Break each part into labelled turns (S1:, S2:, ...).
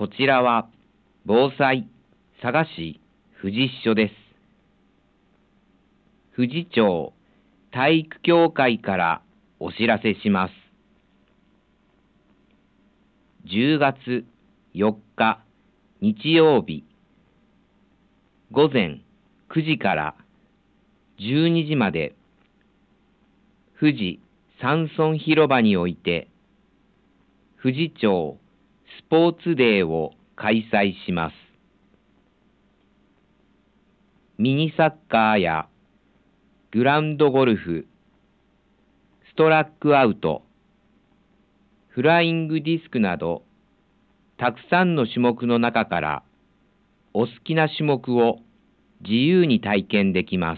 S1: こちらは防災佐賀市富士支所です。富士町体育協会からお知らせします。10月4日日曜日午前9時から12時まで富士山村広場において富士町スポーツデーを開催します。ミニサッカーやグラウンドゴルフ、ストラックアウト、フライングディスクなどたくさんの種目の中からお好きな種目を自由に体験できます。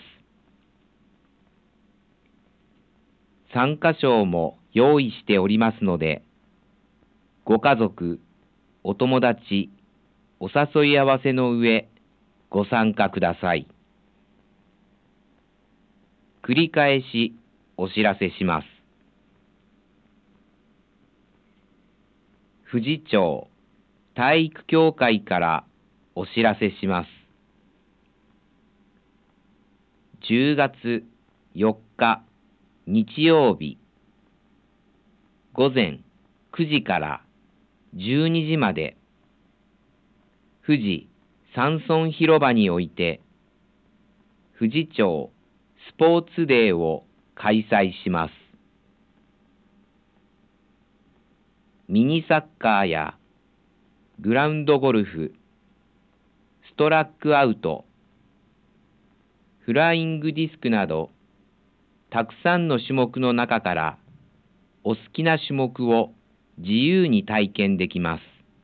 S1: 参加賞も用意しておりますので、ご家族、お友達、お誘い合わせの上、ご参加ください。繰り返しお知らせします。富士町体育協会からお知らせします。10月4日日曜日午前9時から12時まで富士山村広場において富士町スポーツデーを開催します。ミニサッカーやグラウンドゴルフ、ストラックアウト、フライングディスクなどたくさんの種目の中からお好きな種目を自由に体験できます。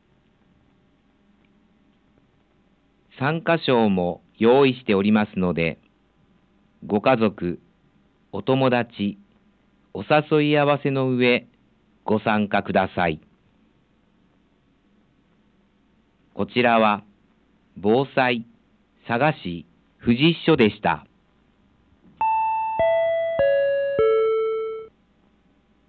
S1: 参加賞も用意しておりますので、ご家族、お友達、お誘い合わせの上、ご参加ください。こちらは防災佐賀市富士支所でした。